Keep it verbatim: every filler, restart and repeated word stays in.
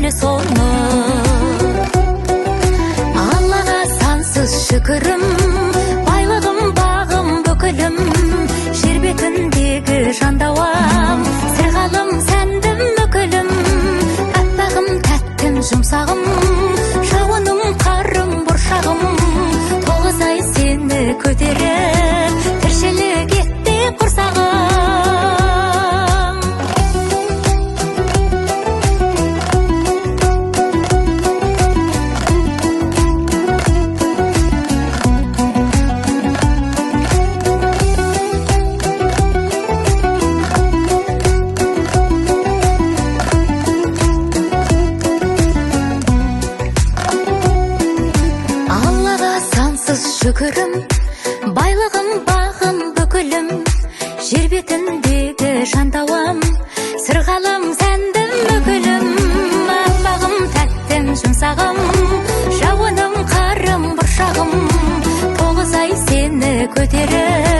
эле соны. Аллага сансыз шүкүрүм, байлыгым, багым, бүкүлүм, жер бетиндеги жандабам, сыргалым сендим өкүлүм, аппагым, тәттим, жумсагым, жауыным, карым, буршагым, тогуз ай сени көтерип, тирчелик этти курсагым. Шүкүрүм, байлыгым, багым, бүкүлүм, жер бетиндеги жандабам, сыргалым сендим өкүлүм, аппагым, тәттим, жумсагым, жауыным, карым, буршагым, тогуз ай сени көтерип,